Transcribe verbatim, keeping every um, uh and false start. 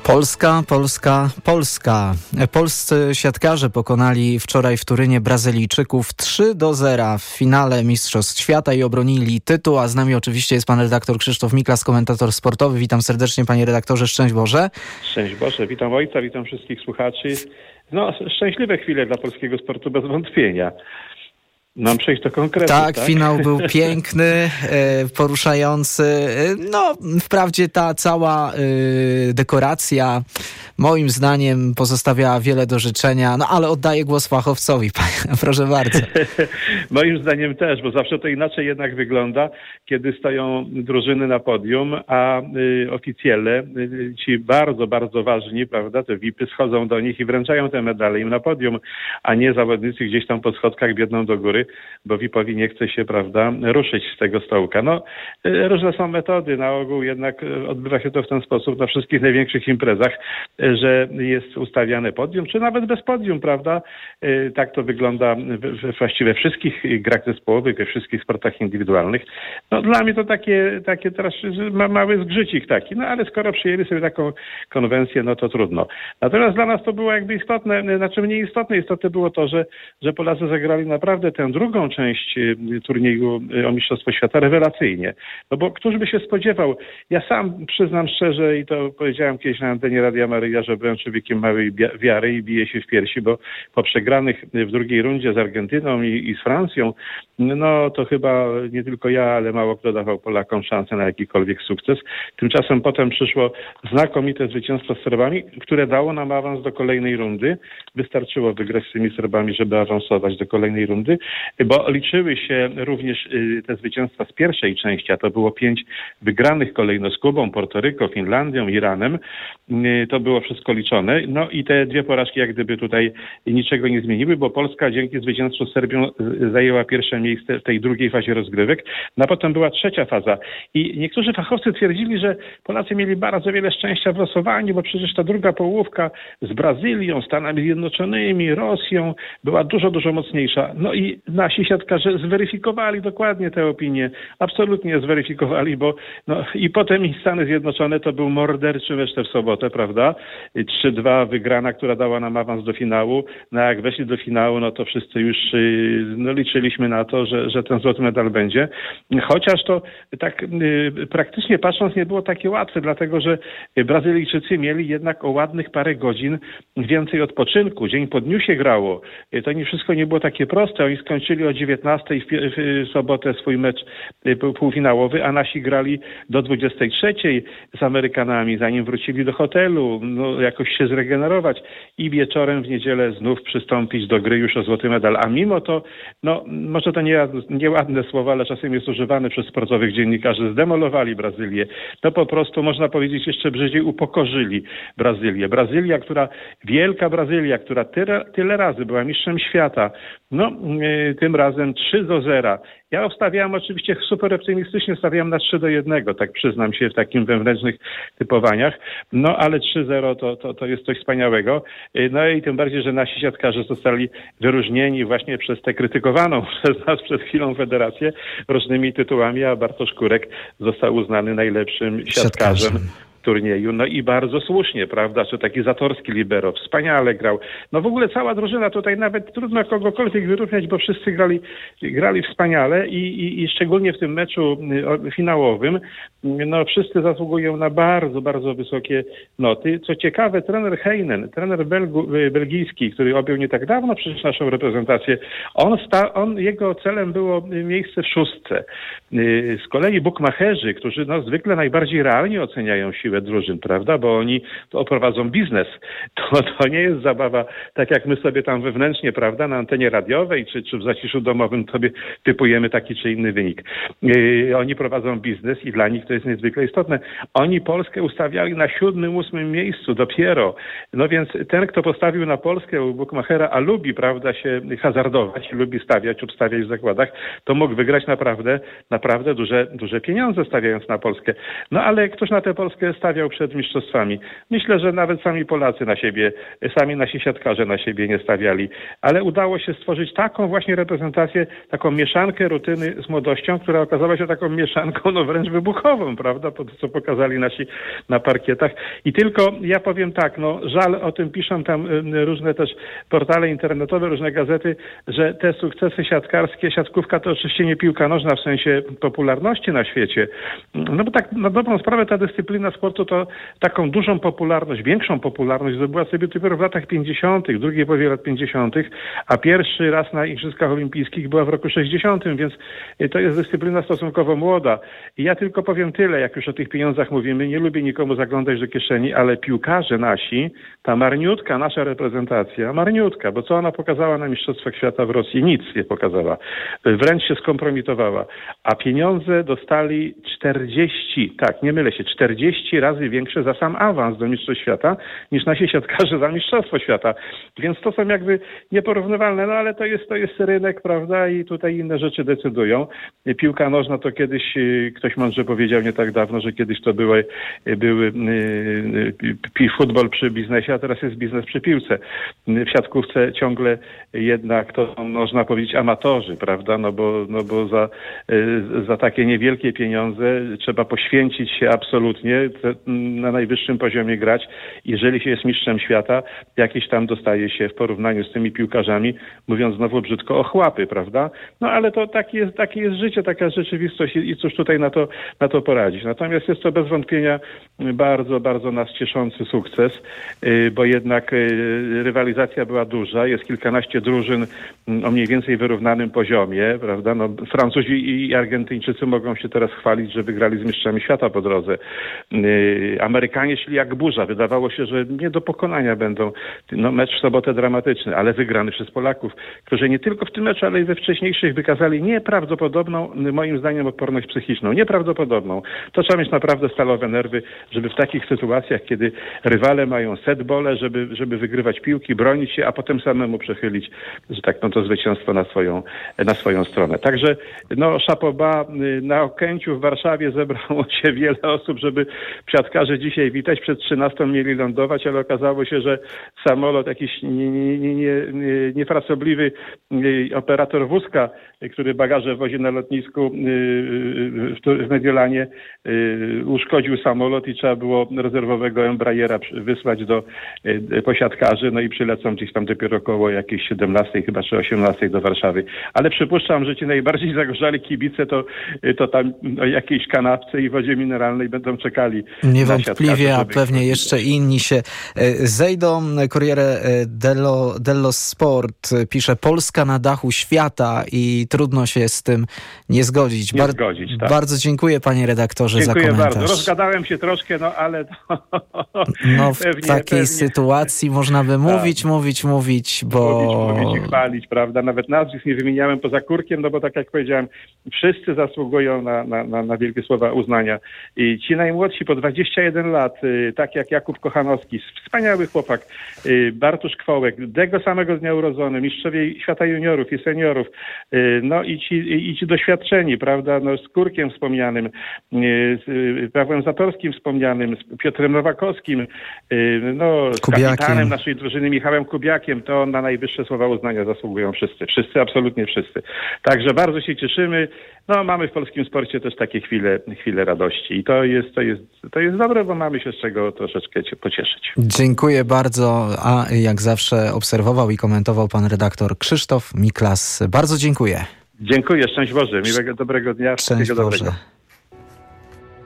Polska, Polska, Polska. Polscy siatkarze pokonali wczoraj w Turynie Brazylijczyków trzy do zera w finale Mistrzostw Świata i obronili tytuł, a z nami oczywiście jest pan redaktor Krzysztof Miklas, komentator sportowy. Witam serdecznie, panie redaktorze, szczęść Boże. Szczęść Boże, witam ojca, witam wszystkich słuchaczy. No, szczęśliwe chwile dla polskiego sportu bez wątpienia. Mam przejść do konkretu, tak? tak? Finał był piękny, poruszający. No, wprawdzie ta cała dekoracja moim zdaniem pozostawiała wiele do życzenia, no ale oddaję głos fachowcowi, proszę bardzo. Moim zdaniem też, bo zawsze to inaczej jednak wygląda, kiedy stoją drużyny na podium, a y, oficjele, y, ci bardzo, bardzo ważni, prawda, te V I P-y schodzą do nich i wręczają te medale im na podium, a nie zawodnicy gdzieś tam po schodkach biegną do góry, bo V I P-owi nie chce się, prawda, ruszyć z tego stołka. No, y, różne są metody, na ogół jednak odbywa się to w ten sposób na wszystkich największych imprezach, y, że jest ustawiane podium, czy nawet bez podium, prawda, y, tak to wygląda w, właściwie we wszystkich grach zespołowych, we wszystkich sportach indywidualnych. No dla mnie to takie, takie teraz ma, mały zgrzycik taki, no ale skoro przyjęli sobie taką konwencję, no to trudno. Natomiast dla nas to było jakby istotne, znaczy mniej istotne, istotne było to, że, że Polacy zagrali naprawdę tę drugą część turnieju o Mistrzostwo Świata rewelacyjnie. No bo któż by się spodziewał? Ja sam przyznam szczerze i to powiedziałem kiedyś na antenie Radia Maryja, że byłem człowiekiem małej wiary i biję się w piersi, bo po przegranych w drugiej rundzie z Argentyną i, i z Francją, no to chyba nie tylko ja, ale mało kto dawał Polakom szansę na jakikolwiek sukces. Tymczasem potem przyszło znakomite zwycięstwo z Serbami, które dało nam awans do kolejnej rundy. Wystarczyło wygrać z tymi Serbami, żeby awansować do kolejnej rundy, bo liczyły się również te zwycięstwa z pierwszej części, a to było pięć wygranych kolejno z Kubą, Portoryko, Finlandią, Iranem. To było wszystko liczone. No i te dwie porażki jak gdyby tutaj niczego nie zmieniły, bo Polska dzięki zwycięstwu z Serbią zajęła pierwsze miejsce w tej drugiej fazie rozgrywek. No a potem była trzecia faza. I niektórzy fachowcy twierdzili, że Polacy mieli bardzo wiele szczęścia w losowaniu, bo przecież ta druga połówka z Brazylią, Stanami Zjednoczonymi, Rosją była dużo, dużo mocniejsza. No i nasi siatkarze zweryfikowali dokładnie te opinie. Absolutnie zweryfikowali, bo no i potem i Stany Zjednoczone to był morderczy mecz w sobotę, prawda? trzy dwa wygrana, która dała nam awans do finału. No jak weszli do finału, no to wszyscy już no, liczyliśmy na to, że, że ten złoty medal będzie. Chociaż to tak y, praktycznie patrząc nie było takie łatwe, dlatego że Brazylijczycy mieli jednak o ładnych parę godzin więcej odpoczynku. Dzień po dniu się grało. To nie wszystko nie było takie proste. Oni skończyli o dziewiętnastej w, w, w sobotę swój mecz y, półfinałowy, a nasi grali do dwudziestej trzeciej z Amerykanami, zanim wrócili do hotelu, no, jakoś się zregenerować i wieczorem w niedzielę znów przystąpić do gry już o złoty medal. A mimo to, no może to nie, nieładne słowa, ale czasem jest używane przez sportowych dziennikarzy, zdemolowali Brazylię. To po prostu można powiedzieć jeszcze brzydziej upokorzyli Brazylię. Brazylia, która, wielka Brazylia, która tyle, tyle razy była mistrzem świata, no yy, tym razem trzy do zera. Ja obstawiałem oczywiście super optymistycznie, stawiałem na trzy do jednego, tak przyznam się w takim wewnętrznych typowaniach, no ale trzy zero to, to, to jest coś wspaniałego. No i tym bardziej, że nasi siatkarze zostali wyróżnieni właśnie przez tę krytykowaną przez nas przed chwilą federację różnymi tytułami, a Bartosz Kurek został uznany najlepszym siatkarzem turnieju. No i bardzo słusznie, prawda, czy taki Zatorski libero, wspaniale grał. No w ogóle cała drużyna tutaj nawet trudno kogokolwiek wyróżniać, bo wszyscy grali, grali wspaniale i, i, i szczególnie w tym meczu finałowym, no wszyscy zasługują na bardzo, bardzo wysokie noty. Co ciekawe, trener Heinen, trener Belgu, belgijski, który objął nie tak dawno przecież naszą reprezentację, on, sta, on jego celem było miejsce w szóstce. Z kolei bukmacherzy, którzy no zwykle najbardziej realnie oceniają siłę drużyn, prawda, bo oni to oprowadzą biznes. To, to nie jest zabawa, tak jak my sobie tam wewnętrznie, prawda, na antenie radiowej, czy, czy w zaciszu domowym sobie typujemy taki czy inny wynik. Yy, oni prowadzą biznes i dla nich to jest niezwykle istotne. Oni Polskę ustawiali na siódmym, ósmym miejscu dopiero. No więc ten, kto postawił na Polskę u bukmachera, a lubi, prawda, się hazardować, lubi stawiać, obstawiać w zakładach, to mógł wygrać naprawdę, naprawdę duże, duże pieniądze stawiając na Polskę. No ale ktoś na tę Polskę stawiał przed mistrzostwami. Myślę, że nawet sami Polacy na siebie, sami nasi siatkarze na siebie nie stawiali, ale udało się stworzyć taką właśnie reprezentację, taką mieszankę rutyny z młodością, która okazała się taką mieszanką no wręcz wybuchową, prawda, po to, co pokazali nasi na parkietach. I tylko ja powiem tak, no żal, o tym piszą tam różne też portale internetowe, różne gazety, że te sukcesy siatkarskie, siatkówka to oczywiście nie piłka nożna w sensie popularności na świecie, no bo tak na dobrą sprawę ta dyscyplina sportu to taką dużą popularność, większą popularność zdobyła sobie dopiero w latach pięćdziesiątych, drugiej połowie lat pięćdziesiątych, a pierwszy raz na Igrzyskach Olimpijskich była w roku sześćdziesiątym, więc to jest dyscyplina stosunkowo młoda. I ja tylko powiem tyle, jak już o tych pieniądzach mówimy, nie lubię nikomu zaglądać do kieszeni, ale piłkarze nasi, ta marniutka, nasza reprezentacja, marniutka, bo co ona pokazała na Mistrzostwach Świata w Rosji? Nic nie pokazała. Wręcz się skompromitowała. A pieniądze dostali czterdzieści, tak, nie mylę się, czterdzieści razy większe za sam awans do Mistrzostw Świata niż nasi siatkarze za Mistrzostwo Świata. Więc to są jakby nieporównywalne, no ale to jest, to jest rynek, prawda, i tutaj inne rzeczy decydują. Piłka nożna to kiedyś, ktoś mądrze powiedział nie tak dawno, że kiedyś to były, były futbol przy biznesie, a teraz jest biznes przy piłce. W siatkówce ciągle jednak to można powiedzieć amatorzy, prawda, no bo, no bo za, za takie niewielkie pieniądze trzeba poświęcić się absolutnie, na najwyższym poziomie grać. Jeżeli się jest mistrzem świata, jakieś tam dostaje się w porównaniu z tymi piłkarzami, mówiąc znowu brzydko, ochłapy, prawda? No ale to takie jest, takie jest życie, taka rzeczywistość i cóż tutaj na to, na to poradzić. Natomiast jest to bez wątpienia bardzo, bardzo nas cieszący sukces, bo jednak rywalizacja była duża, jest kilkanaście drużyn o mniej więcej wyrównanym poziomie, prawda? No, Francuzi i Argentyńczycy mogą się teraz chwalić, że wygrali z mistrzami świata po drodze. Amerykanie szli jak burza. Wydawało się, że nie do pokonania będą. No, mecz w sobotę dramatyczny, ale wygrany przez Polaków, którzy nie tylko w tym meczu, ale i we wcześniejszych wykazali nieprawdopodobną, moim zdaniem, odporność psychiczną. Nieprawdopodobną. To trzeba mieć naprawdę stalowe nerwy, żeby w takich sytuacjach, kiedy rywale mają set bole, żeby, żeby wygrywać piłki, bronić się, a potem samemu przechylić, że tak, no to zwycięstwo na swoją, na swoją stronę. Także, no, szapoba, na Okęciu w Warszawie zebrało się wiele osób, żeby siatkarze dzisiaj witać. Przed trzynastą mieli lądować, ale okazało się, że samolot, jakiś niefrasobliwy nie, nie, nie operator wózka, który bagaże wozi na lotnisku w Mediolanie, uszkodził samolot i trzeba było rezerwowego Embraera wysłać do posiadkarzy, no i przylecą gdzieś tam dopiero około jakiejś siedemnastej chyba czy osiemnastej do Warszawy. Ale przypuszczam, że ci najbardziej zagorzali kibice to, to tam o jakiejś kanapce i wodzie mineralnej będą czekali. Niewątpliwie, a pewnie jeszcze inni się zejdą. Corriere dello, dello Sport pisze: Polska na dachu świata i trudno się z tym nie zgodzić. Nie Bar- zgodzić, tak. Bardzo dziękuję, panie redaktorze, dziękuję za komentarz. Bardzo. Rozgadałem się troszkę, no ale to no w pewnie, takiej pewnie. sytuacji można by mówić, tak. mówić, mówić, bo... Mówić, mówić i chwalić, prawda? Nawet nazwisk nie wymieniałem poza Kurkiem, no bo tak jak powiedziałem, wszyscy zasługują na, na, na, na wielkie słowa uznania. I ci najmłodsi po dwadzieścia jeden lat, tak jak Jakub Kochanowski, wspaniały chłopak, Bartosz Kwołek, tego samego dnia urodzony, mistrzowie świata juniorów i seniorów, no i ci, i ci doświadczeni, prawda, no z Kurkiem wspomnianym, z Pawłem Zatorskim wspomnianym, z Piotrem Nowakowskim, no z Kubiakiem. Kapitanem naszej drużyny Michałem Kubiakiem, to na najwyższe słowa uznania zasługują wszyscy. Wszyscy, absolutnie wszyscy. Także bardzo się cieszymy. No mamy w polskim sporcie też takie chwile, chwile radości i to jest, to jest, to jest dobre, bo mamy się z czego troszeczkę pocieszyć. Dziękuję bardzo, a jak zawsze obserwował i komentował pan redaktor Krzysztof Miklas. Bardzo dziękuję. Dziękuję, szczęść Boże, miłego, dobrego dnia, wszystkiego dobrego.